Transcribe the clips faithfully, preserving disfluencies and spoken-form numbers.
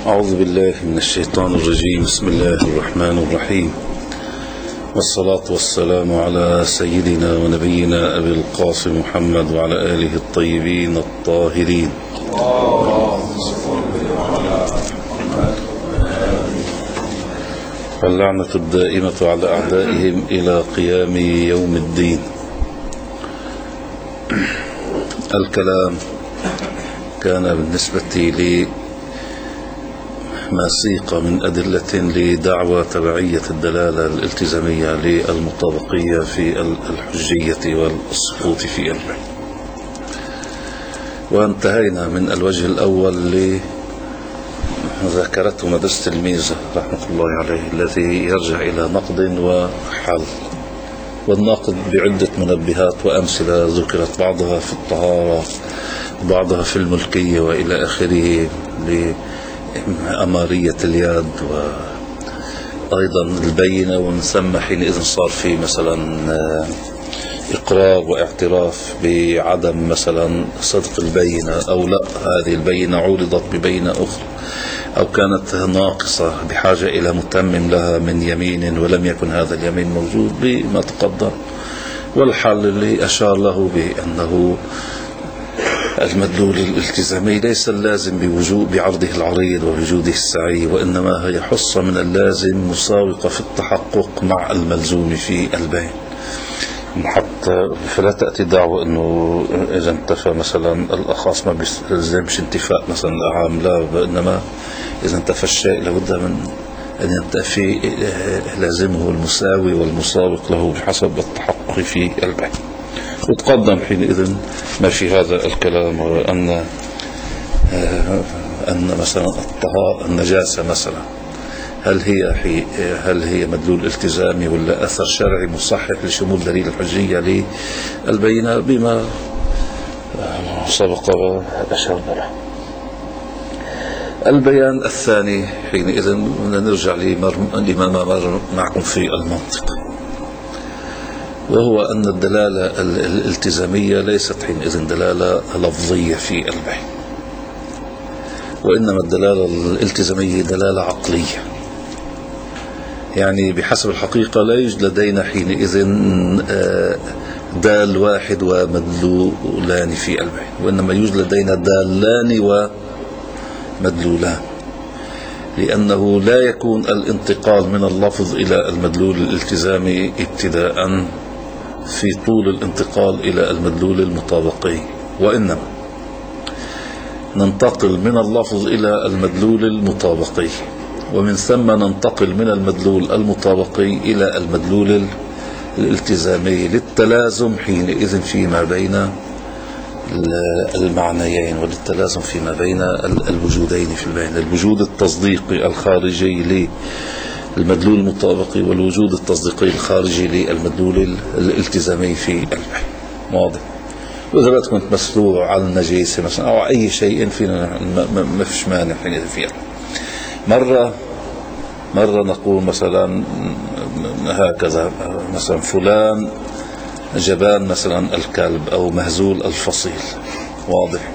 أعوذ بالله من الشيطان الرجيم. بسم الله الرحمن الرحيم، والصلاة والسلام على سيدنا ونبينا أبي القاسم محمد وعلى آله الطيبين الطاهرين. واللعنة الدائمة على أعدائهم إلى قيام يوم الدين. الكلام كان بالنسبة لي ما سيق من أدلة لدعوى تبعية الدلالة الالتزامية للمطابقية في الحجية والسقوط في البيع، وانتهينا من الوجه الأول لذاكرته مدرسة الميزة رحمة الله عليه، الذي يرجع إلى نقد وحل، والنقد بعدة منبهات وأمثلة ذكرت، بعضها في الطهارة بعضها في الملكية وإلى آخره، لأمارية اليد وأيضا البينة. ومن ثم حينئذ صار في مثلا إقرار واعتراف بعدم مثلا صدق البينة، أو لا هذه البينة عورضت ببينة أخرى، أو كانت ناقصة بحاجة إلى متمم لها من يمين ولم يكن هذا اليمين موجود بما تقدم. والحل اللي أشار له بأنه المدلول الالتزامي ليس اللازم بوجود بعرضه العريض ووجوده السعي، وإنما هي حصة من اللازم مساوقة في التحقق مع الملزوم في البين. حتى فلا تأتي دعوة أنه إذا انتفى مثلا الأخاص ما بيلزمش انتفاء مثلا العام، لا، وإنما إذا انتفى الشيء لابد من أن ينتفي لازمه المساوي والمساوق له بحسب التحقق في البين. وتقدم حينئذ ما في هذا الكلام، وأن أن مثلا الطهارة النجاسة مثلا هل هي هل هي مدلول التزامي ولا أثر شرعي مصحح لشمول دليل الحجية للبينة بما سبق وأشرنا له. البيان الثاني حينئذ نرجع لما مر معكم في المنطق، وهو أن الدلالة الالتزامية ليست حينئذ دلالة لفظية في البيع، وإنما الدلالة الالتزامية دلالة عقلية. يعني بحسب الحقيقة لا يوجد لدينا حينئذ دال واحد ومدلولان في البيع، وإنما يوجد لدينا دالان ومدلولان، لأنه لا يكون الانتقال من اللفظ إلى المدلول الالتزامي ابتداء في طول الانتقال إلى المدلول المطابقي، وإنما ننتقل من اللفظ إلى المدلول المطابقي، ومن ثم ننتقل من المدلول المطابقي إلى المدلول الالتزامي للتلازم حينئذ فيما بين المعنيين، وللتلازم فيما بين الوجودين في البين، الوجود التصديقي الخارجي للمدلول المطابقي والوجود التصديقي الخارجي للمدلول الالتزامي في البين. واضح؟ وإذا بدكم تمثلوه على النجاسة مثلا أو أي شيء فينا ما فيش مانع حينئذ فيها. مرة مرة نقول مثلا هكذا، مثلا فلان جبان مثلا الكلب أو مهزول الفصيل، واضح،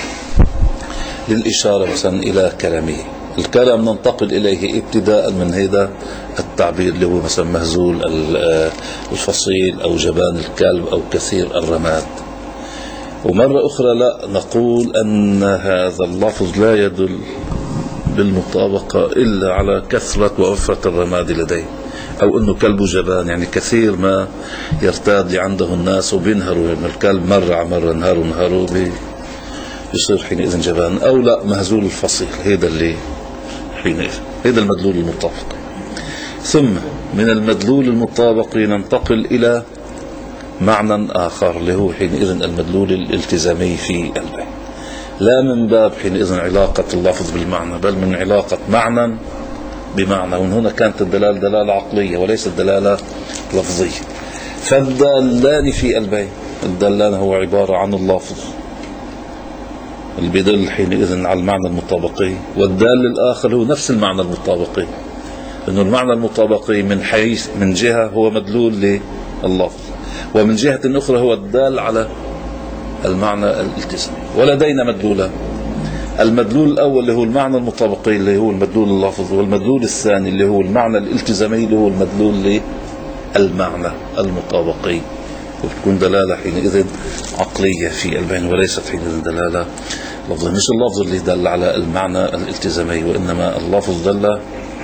للإشارة مثلا إلى كلامه. الكلام ننتقل إليه ابتداء من هذا التعبير اللي هو مثلا مهزول الفصيل أو جبان الكلب أو كثير الرماد. ومرة أخرى لا، نقول أن هذا اللفظ لا يدل بالمطابقة إلا على كثرة ووفرة الرماد لديه، أو أنه كلب جبان، يعني كثير ما يرتاد لعنده الناس وبينهروا من الكلب مرة على مرة، نهاروا نهاروا بيصير حينئذ جبان. أو لا، مهزول الفصيل، هذا اللي حينئذ هذا المدلول المطابق. ثم من المدلول المطابق ننتقل إلى معنى آخر اللي هو حينئذ المدلول الالتزامي في البيع، لا من باب حينئذ علاقة اللفظ بالمعنى، بل من علاقة معنى بمعنى. ومن هنا كانت الدلالة دلالة عقلية وليست دلالة لفظية. فالدالان في البيع، الدالان هو عبارة عن اللفظ اللي بيدل حينئذ على المعنى المطابقي، والدال الآخر هو نفس المعنى المطابقي، إنه المعنى المطابقي من حيث من جهة هو مدلول لللفظ، ومن جهة أخرى هو الدال على المعنى الالتزامي. ولدينا مدلولان، المدلول الأول اللي هو المعنى المطابقي اللي هو المدلول اللفظي، والمدلول الثاني اللي هو المعنى الالتزامي اللي هو المدلول للمعنى المطابقي، وتكون دلالة حينئذ عقلية في البين وليست حينئذ دلالة لفظية. مش اللفظ اللي دل على المعنى الالتزامي، وإنما اللفظ دل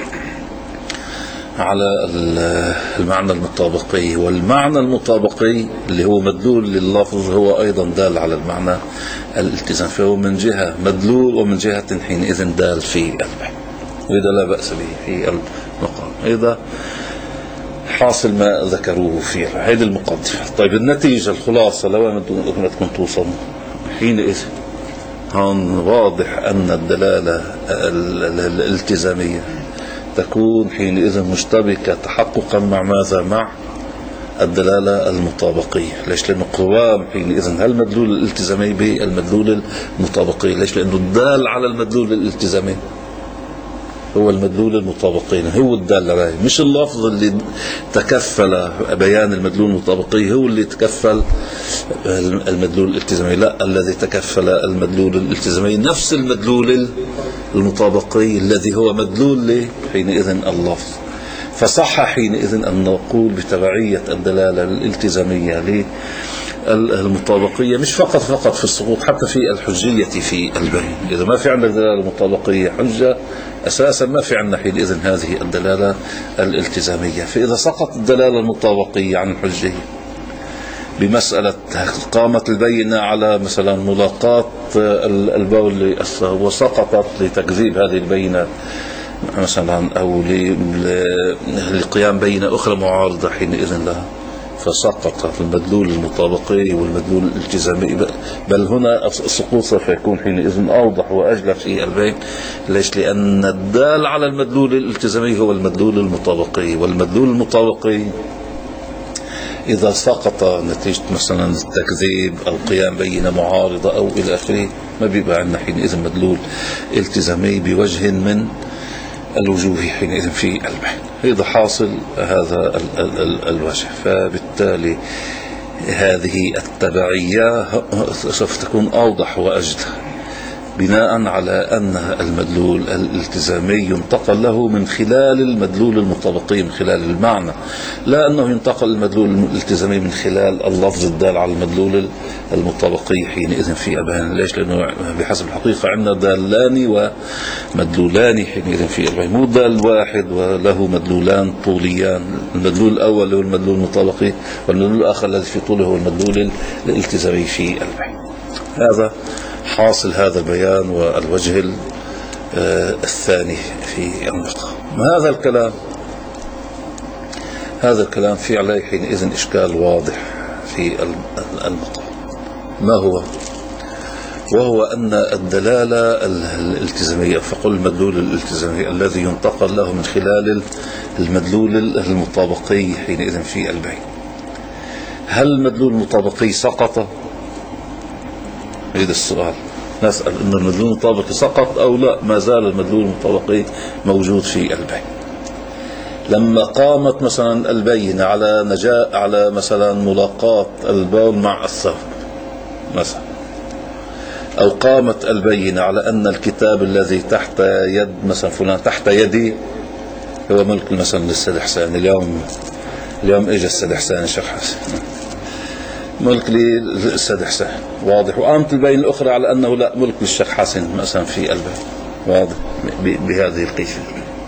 على المعنى المطابقي، والمعنى المطابقي اللي هو مدلول لللفظ هو أيضا دال على المعنى الالتزام، فهو من جهة مدلول ومن جهة حينئذ دال في البين، وإذا لا بأس به في المقام. إذا حاصل ما ذكروه في هذه المقدمة. طيب النتيجة الخلاصة لو ما تكون توصل حينئذ هون واضح أن الدلالة الالتزامية تكون حينئذ مشتبكة تحققا مع ماذا؟ مع الدلالة المطابقية. ليش؟ لأنه قوام حينئذ هل المدلول الالتزامي بالمدلول المطابقي. ليش؟ لأنه الدال على المدلول الالتزامي هو المدلول المطابقي، هو الدال عليه، مش اللفظ اللي تكفل بيان المدلول المطابقي هو اللي تكفل المدلول الالتزامي، لا، الذي تكفل المدلول الالتزامي نفس المدلول المطابقي الذي هو مدلول حينئذ اللفظ. فصح حينئذ أن نقول بتبعية الدلالة الالتزامية للمطابقية مش فقط فقط في السقوط، حتى في الحجية في البين. إذا ما في عندنا دلالة مطابقية حجة أساسا ما في عندنا حينئذ هذه الدلالة الالتزامية. فإذا سقط الدلالة المطابقية عن الحجية بمسألة قامت البينة على مثلا ملاقاة البول للثوب وسقطت لتكذيب هذه البينة مثلا أو لقيام بينة أخرى معارضة حينئذ لها، فسقط المدلول المطابقي والمدلول الالتزامي. بل هنا السقوط سوف يكون حينئذ أوضح وأجلى في البين. ليش؟ لأن الدال على المدلول الالتزامي هو المدلول المطابقي، والمدلول المطابقي إذا سقط نتيجة مثلا التكذيب أو قيام بينة معارضة أو إلى آخره ما بيبقى عندنا حينئذ مدلول التزامي بوجه من الوجوه حينئذ في البين. هذا حاصل هذا الوجه. فبالتالي هذه التبعية سوف تكون أوضح وأجلى بناء على أن المدلول الالتزامي ينتقل له من خلال المدلول المطابقي، من خلال المعنى، لا أنه ينتقل المدلول الالتزامي من خلال اللفظ الدال على المدلول المطابقي حينئذ في البيان. ليش؟ لأنه بحسب الحقيقة عندنا دالان ومدلولان حينئذ في البيان، مو دال واحد وله مدلولان طوليان. المدلول الأول هو المدلول المطابقي، والمدلول الآخر الذي في طوله هو المدلول الالتزامي في البيان. هذا حاصل هذا البيان والوجه الثاني في المقام. هذا الكلام هذا الكلام في عليه حينئذ إشكال واضح في المقام. ما هو؟ وهو أن الدلالة الالتزامية، فقل المدلول الالتزامي الذي ينتقل له من خلال المدلول المطابقي حينئذ في البين، هل المدلول المطابقي سقط؟ هذا السؤال نسأل. إن المدلول المطابقي سقط أو لا؟ ما زال المدلول المطابقي موجود في البين. لما قامت مثلا البينة على نجاء على مثلا ملاقاة البول مع الثوب مثلا، أو قامت البينة على أن الكتاب الذي تحت يد مثلا فلان تحت يدي هو ملك مثلا للسيد حسين، اليوم اليوم إجا السيد حسين شيخ حسين ملك للسيد حسين، واضح. وقامت البينة الأخرى على أنه لا، ملك للشيخ حسن مثلا في البين، واضح بهذه القيفة.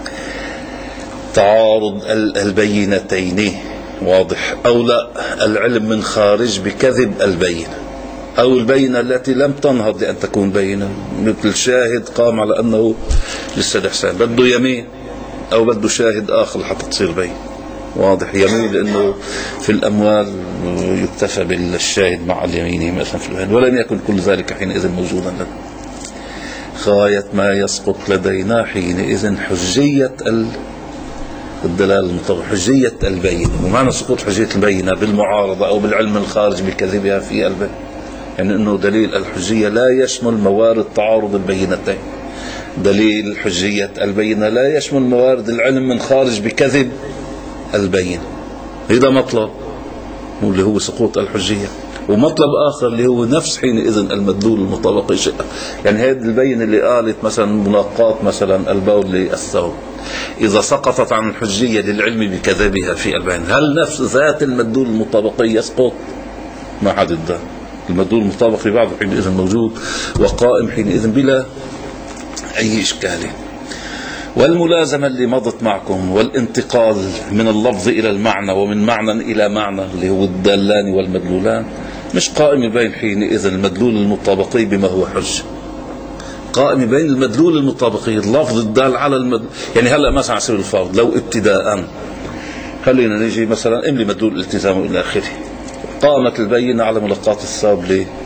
تعارض البينتين واضح أو لا؟ العلم من خارج بكذب البينة، أو البينة التي لم تنهض لأن تكون بينة، مثل شاهد قام على أنه للسيد حسين بده يمين أو بده شاهد آخر حتى تصير بين، واضح. يمين لأنه في الأموال يكتفى بالشاهد مع اليمين مثلا في البين، ولم يكن كل ذلك حينئذ موجودا لنا. غاية ما يسقط لدينا حينئذ حجية الدلالة المطابقة، حجية البينة. ومعنى سقوط حجية البينة بالمعارضة أو بالعلم الخارج بكذبها في البين، يعني أنه دليل الحجية لا يشمل موارد تعارض البينتين. دليل حجية البينة لا يشمل موارد العلم من خارج بكذب البينة. هذا مطلب اللي هو سقوط الحجية. ومطلب آخر اللي هو نفس حينئذ المدلول المطابقي شيء. يعني هذه البين اللي قالت مثلا ملاقات مثلا البول للثوب إذا سقطت عن الحجية للعلم بكذبها في البين، هل نفس ذات المدلول المطابقي يسقط؟ ما حدد ده. المدلول المطابقي بعضه حينئذ موجود وقائم حينئذ بلا أي إشكال. والملازمة اللي مضت معكم والانتقال من اللفظ إلى المعنى ومن معنى إلى معنى اللي هو الدالان والمدلولان مش قائم بين حينئذ المدلول المطابقي بما هو حجة، قائم بين المدلول المطابقي اللفظ الدال على المدلول. يعني هلأ مثلا على سبيل الفرض لو ابتداء خلينا نيجي مثلا املي مدلول الالتزام إلى آخره، قامت البينة على ملاقات الثوب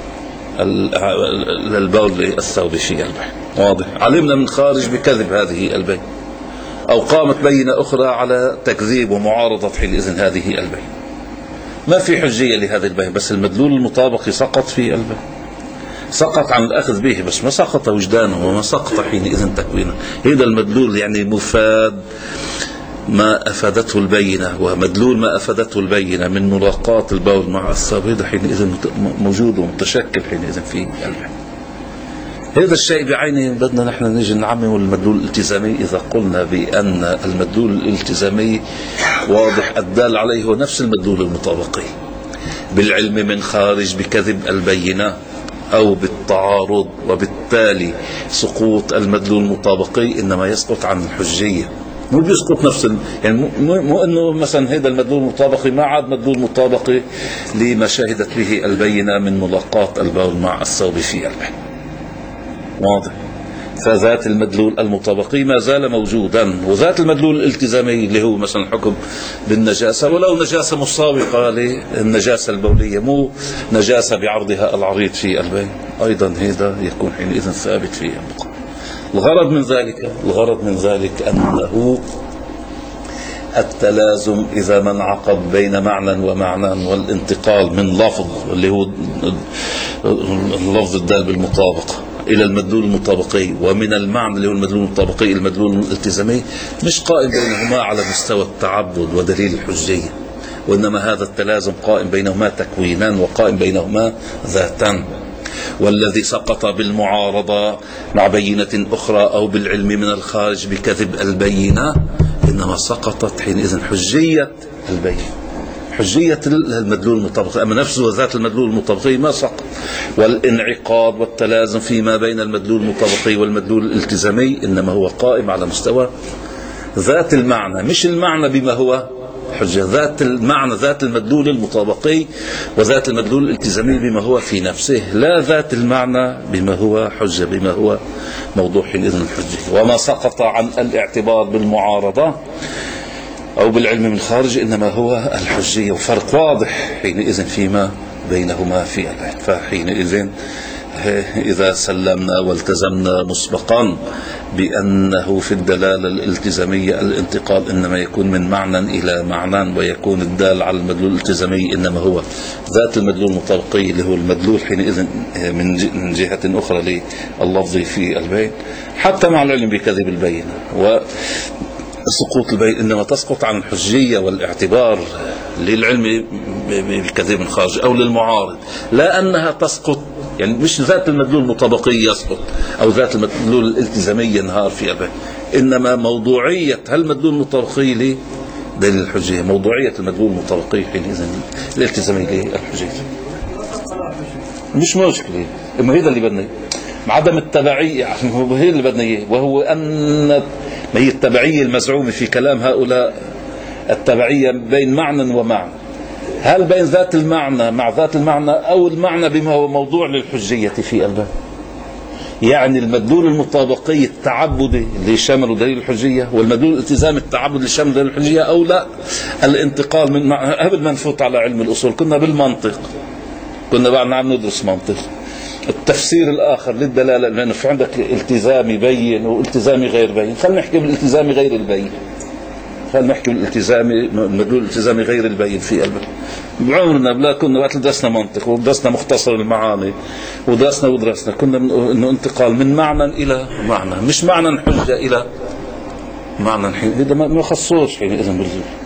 للبول للثوب في البين، واضح، علمنا من خارج بكذب هذه البين، أو قامت بينة أخرى على تكذيب ومعارضة حينئذ هذه البين، ما في حجية لهذا البين، بس المدلول المطابقي سقط في البين، سقط عن الأخذ به بس ما سقط وجدانه وما سقط حينئذ تكوينه. هذا المدلول يعني مفاد ما أفادته البينة، ومدلول ما أفادته البينة من ملاقات البول مع الثوب هذا حينئذ موجود ومتشكل حينئذ في البين. هذا الشيء بعينه بدنا نحن نجي نعمم المدلول الالتزامي إذا قلنا بأن المدلول الالتزامي واضح الدال عليه هو نفس المدلول المطابقي بالعلم من خارج بكذب البينة أو بالتعارض، وبالتالي سقوط المدلول المطابقي إنما يسقط عن الحجية، مو بيسقط نفس ال... يعني مو, مو انه مثلا هذا المدلول المطابقي ما عاد مدلول مطابقي لما شهدت به البينة من ملاقات البول مع الثوب في البين، واضح. فذات المدلول المطابقي ما زال موجودا، وذات المدلول الالتزامي اللي هو مثلا الحكم بالنجاسة ولو نجاسة مسابقة للنجاسة البولية، مو نجاسة بعرضها العريض في البين، أيضا هذا يكون حينئذ ثابت في المقام. الغرض من ذلك الغرض من ذلك أنه التلازم إذا ما انعقد بين معنى ومعنى والانتقال من لفظ اللي هو اللفظ الدال بالمطابقة إلى المدلول المطابقي، ومن المعنى اللي هو المدلول المطابقي المدلول الالتزامي، مش قائم بينهما على مستوى التعبد ودليل الحجية، وإنما هذا التلازم قائم بينهما تكوينان وقائم بينهما ذاتان. والذي سقط بالمعارضة مع بينة أخرى أو بالعلم من الخارج بكذب البينة إنما سقطت حينئذ حجية البينة، حجية المدلول المطابقي، أما نفسه ذات المدلول المطابقي ما سقط. والانعقاد والتلازم فيما بين المدلول المطابقي والمدلول الالتزامي إنما هو قائم على مستوى ذات المعنى، مش المعنى بما هو حجة، ذات المعنى ذات المدلول المطابقي وذات المدلول الالتزامي بما هو في نفسه، لا ذات المعنى بما هو حجة بما هو موضوع حينئذ الحجة. وما سقط عن الاعتبار بالمعارضة أو بالعلم من الخارج إنما هو الحجية، وفرق واضح حينئذ فيما بينهما في العلم. فحينئذ إذا سلمنا والتزمنا مسبقا بأنه في الدلالة الالتزامية الانتقال إنما يكون من معنى إلى معنى، ويكون الدال على المدلول الالتزامي إنما هو ذات المدلول المطابقي اللي هو المدلول حينئذ من جهة أخرى لللفظ في البين، حتى مع العلم بكذب البينة وسقوط البين إنما تسقط عن الحجية والاعتبار للعلم بكذب خارج أو للمعارض، لا أنها تسقط، يعني مش ذات المدلول المطابقي يسقط أو ذات المدلول الالتزامي ينهار في البين، إنما موضوعية هل المدلول المطابقي لدليل الحجية، موضوعية المدلول المطابقي حينئذ الالتزامي للحجية مش مشكلة. إما هذا اللي بدنا عدم التبعية، هو هي اللي بدنا إياه، وهو أن ما هي التبعية المزعومة في كلام هؤلاء، التبعية بين معنى ومعنى، هل بين ذات المعنى مع ذات المعنى أو المعنى بما هو موضوع للحجية في الباب، يعني المدلول المطابقي التعبدي اللي شمل دليل الحجية والمدلول الالتزامي التعبد اللي شمل دليل الحجية، أو لا الانتقال من قبل ما نفوت على علم الأصول كنا بالمنطق، كنا بعد نعم ندرس منطق التفسير الآخر للدلالة، لأنه في عندك التزامي بين والتزامي غير بين، خلينا نحكي بالالتزامي غير البين، خلينا نحكي بالالتزامي المدلول الالتزامي غير البين في قلبه. بعمرنا بلا كنا وقت درسنا منطق ودرسنا مختصر المعاني ودرسنا ودرسنا كنا انه انتقال من معنى الى معنى، مش معنى حجة الى معنى حين، هذا ما خصوش حين اذا بالجمله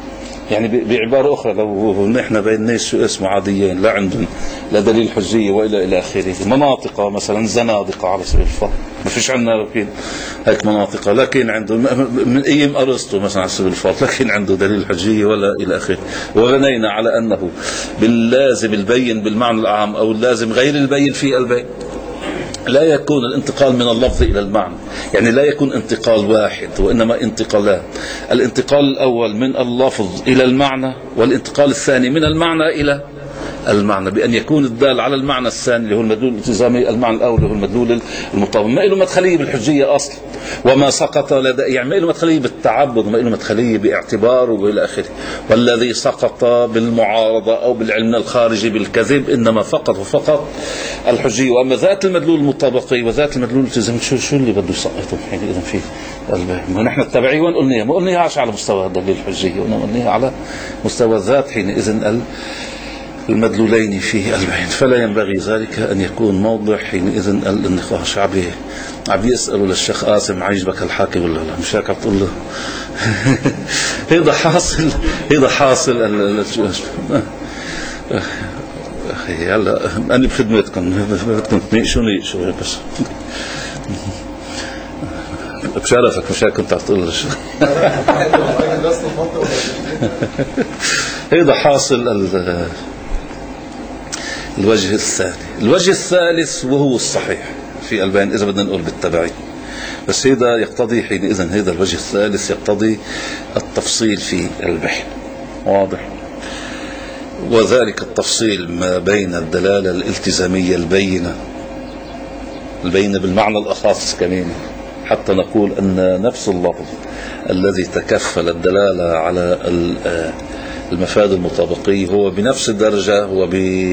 يعني بعبارة أخرى لو نحن بين ناس شو اسمه عاديين لا عندهم لا دليل حجية وإلى إلى آخره، مناطق مثلا زنادقة على سبيل الفرض، ما فيش عندنا هيك مناطق، لكن عنده من أيام أرسطو مثلا على سبيل الفرض، لكن عنده دليل حجية ولا إلى آخره. وغنينا على أنه باللازم البين بالمعنى العام أو اللازم غير البين في البين لا يكون الانتقال من اللفظ إلى المعنى، يعني لا يكون انتقال واحد وإنما انتقالان. الانتقال الأول من اللفظ إلى المعنى، والانتقال الثاني من المعنى إلى المعنى، بأن يكون الدال على المعنى الثاني اللي هو المدلول الالتزامي، المعنى الأول اللي هو المدلول المطابق، ما له مدخلية بالحجية أصلا، وما سقط لدى يعني ما له مدخلية بالتعبد، ما له مدخلية باعتبار وإلى آخره. والذي سقط بالمعارضة أو بالعلم الخارجي بالكذب إنما فقط وفقط الحجية. وأما ذات المدلول المطابقي وذات المدلول الالتزامي شو شو اللي بده يسقطهم حين إذا فيه ما نحن التبعي وين قلناها، ما قلناها على مستوى الدليل الحجية، قلناها على مستوى الذات حين إذن المدلولين فيه البين. فلا ينبغي ذلك أن يكون موضع حينئذ النقاش. عم عم يسألوا للشيخ قاسم عجبك الحاكي ولا لا، مش هيك تقول له هذا حاصل هذا حاصل أخي هلا أنا بخدمتكم بدكم تناقشوني شو بس بشرفك، مش هيك كنت تقول له هذا حاصل الوجه الثاني. الوجه الثالث وهو الصحيح في البيان إذا بدنا نقول بالتبعي، بس هذا يقتضي حينئذ هذا الوجه الثالث يقتضي التفصيل في البحث، واضح؟ وذلك التفصيل ما بين الدلالة الالتزامية البينة البينة بالمعنى الأخص كمان، حتى نقول أن نفس اللفظ الذي تكفل الدلالة على المفاد المطابقي هو بنفس الدرجة هو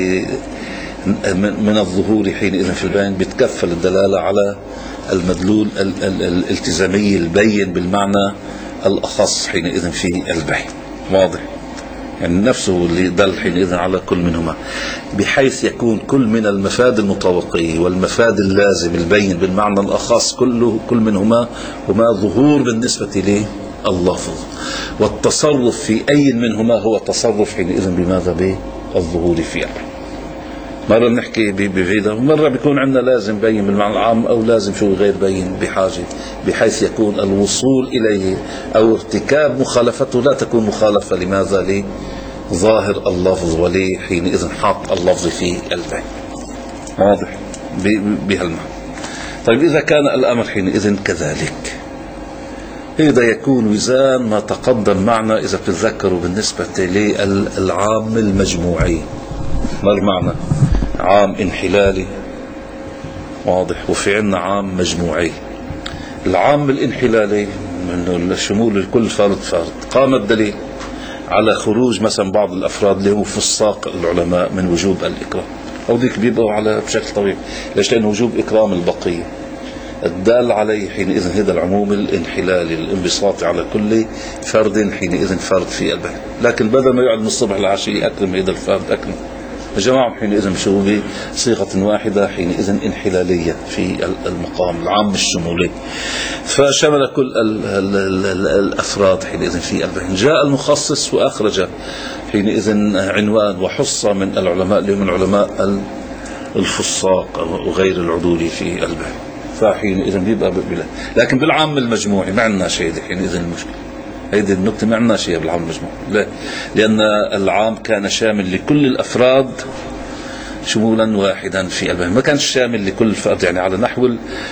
من الظهور حينئذ في البيان بتكفل الدلالة على المدلول الالتزامي البين بالمعنى الأخص حينئذ في البحث، واضح؟ يعني نفسه اللي دل حينئذ على كل منهما، بحيث يكون كل من المفاد المطابقي والمفاد اللازم البين بالمعنى الأخص كله كل منهما هما ظهور بالنسبة لللفظ، والتصرف في أي منهما هو تصرف حينئذ بماذا؟ بالظهور فيه. مرة بنحكي بفيدا ومرة بيكون عندنا لازم بين بالمعنى العام أو لازم شو غير بين بحاجة، بحيث يكون الوصول إليه أو ارتكاب مخالفته لا تكون مخالفة لماذا؟ لظاهر اللفظ ولي حينئذ حق اللفظ في البين، واضح بهالمعنى. طيب إذا كان الأمر حينئذ كذلك، إذا يكون وزان ما تقدم معنا إذا بتتذكروا بالنسبة للعام المجموعي. ما المعنى؟ عام انحلالي، واضح، وفي عنا عام مجموعي. العام الانحلالي من الشمول لكل فرد فرد قام الدليل على خروج مثلا بعض الأفراد اللي هو فساق العلماء من وجوب الإكرام، أو ذيك بيبقوا على بشكل طبيعي. ليش؟ لأن وجوب إكرام البقية الدال عليه حينئذ هذا العموم الانحلالي الانبساط على كل فرد حينئذ فرد في البيت. لكن بدل ما يقعد من الصبح للعشية أكرم هذا الفرد أكرم جماعة حينئذ شو بصيغة واحدة حينئذ انحلالية في المقام العام الشمولي، فشمل كل ال ال ال الأفراد حينئذ في البيت. جاء المخصص وأخرج حينئذ عنوان وحصة من العلماء اللي هم العلماء الفساق وغير العدول في البيت، فحينئذ بيبقى بلا. لكن بالعام المجموعي ما عندنا شيء حينئذ المشكلة، هيدي النقطة ما عندنا شيء بالعام المجموعي. لا، لأن العام كان شامل لكل الأفراد شمولا واحدا في البيت، ما كان شامل لكل فرد، يعني على نحو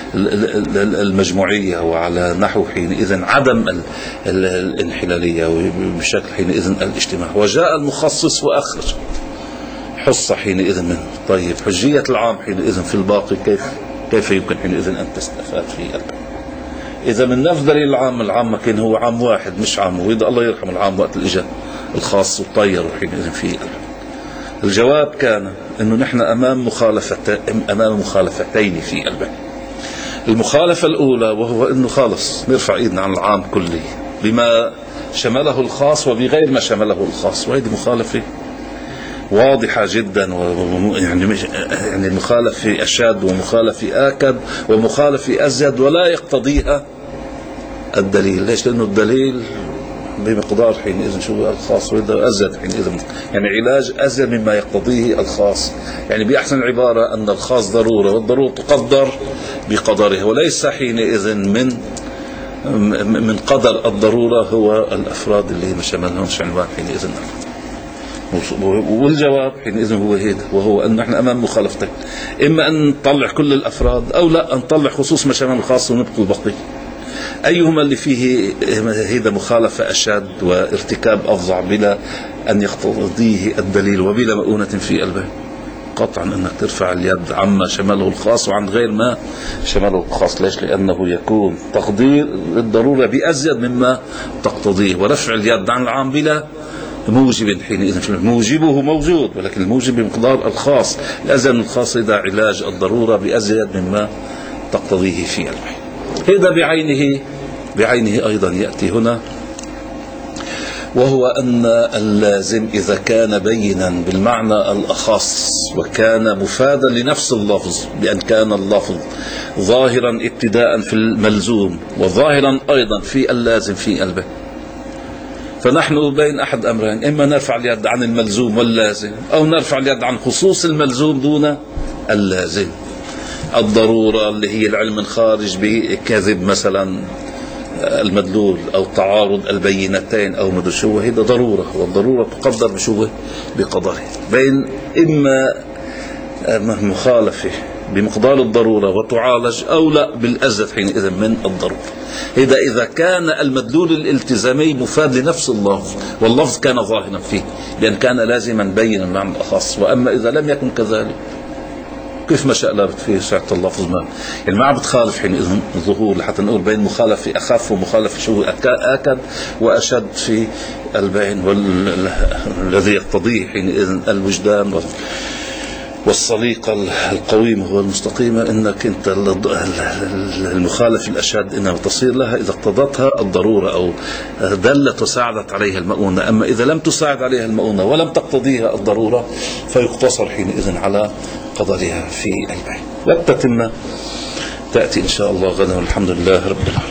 المجموعية وعلى نحو حينئذ عدم الانحلالية وبشكل حينئذ الاجتماع. وجاء المخصص وأخرج حصة حينئذ منه. طيب حجية العام حينئذ في الباقي كيف كيف يمكن حينئذ أن تستفاد في البيت؟ إذا من نفس دليل العام العام كان هو عام واحد مش عام، وإذا الله يرحم العام وقت الإجا الخاص وطيروا حينئذ في البيت. الجواب كان إنه نحن أمام مخالفة أمام مخالفتين في البيت. المخالفة الأولى وهو إنه خالص نرفع إيدنا عن العام كله بما شمله الخاص وبغير ما شمله الخاص، وهذه مخالفة واضحة جدا، ويعني يعني المخالفة أشد ومخالفة آكد ومخالفة أزيد ولا يقتضيها الدليل. ليش؟ لأنه الدليل بمقدار حينئذ شو الخاص، وإذا أزيد حينئذ يعني علاج أزيد مما يقتضيه الخاص. يعني بأحسن العبارة أن الخاص ضرورة، والضرورة تقدر بقدرها، وليس حينئذ من من قدر الضرورة هو الأفراد اللي ما شملهمش عنوان حينئذ. والجواب حينئذ هو هيدا، وهو أن نحن أمام مخالفتين، إما أن نطلع كل الأفراد أو لا، أن نطلع خصوص ما شمل الخاص ونبقي البقية. أيهما اللي فيه هيدا مخالفة أشد وارتكاب أفظع بلا أن يقتضيه الدليل وبلا مؤونة في قلبه؟ قطعا أنك ترفع اليد عما شمله الخاص وعن غير ما شمله الخاص. ليش؟ لأنه يكون تقدير الضرورة بأزيد مما تقتضيه، ورفع اليد عن العام بلا موجب حينئذ. موجبه موجود، ولكن الموجب بمقدار الخاص، لأزيد من الخاص إذا علاج الضرورة بأزيد مما تقتضيه في قلبه. هذا بعينه بعينه أيضا يأتي هنا، وهو أن اللازم إذا كان بينا بالمعنى الأخص وكان مفادا لنفس اللفظ، بأن كان اللفظ ظاهرا ابتداء في الملزوم وظاهرا أيضا في اللازم في قلبه، فنحن بين أحد أمرين: إما نرفع اليد عن الملزوم واللازم، أو نرفع اليد عن خصوص الملزوم دون اللازم. الضرورة اللي هي العلم الخارج بكذب مثلا المدلول، أو تعارض البينتين، أو مدري شو، هذا ضرورة، والضرورة تقدر بشو بقدره. بين إما مخالفة بمقدار الضرورة وتعالج، أو لا بالأزد حينئذ من الضرورة. إذا إذا كان المدلول الالتزامي مفاد لنفس اللفظ واللفظ كان ظاهرا فيه، لأن كان لازما بينا معنى الأخص. وأما إذا لم يكن كذلك كيف ما شقلبت فيه ساعة اللفظ ما يعني ما عم بتخالف حينئذ الظهور، لحتى نقول بين مخالفة أخف ومخالفة شو أكد وأشد في البين، والذي يقتضيه حينئذ الوجدان والصليقة القويمة والمستقيمة، إنك أنت المخالف الأشد إنها تصير لها إذا اقتضتها الضرورة أو دلت وساعدت عليها المؤونة. أما إذا لم تساعد عليها المؤونة ولم تقتضيها الضرورة فيقتصر حينئذ على قدرها في البين. والتتمة تأتي إن شاء الله غدا، والحمد لله رب العالمين.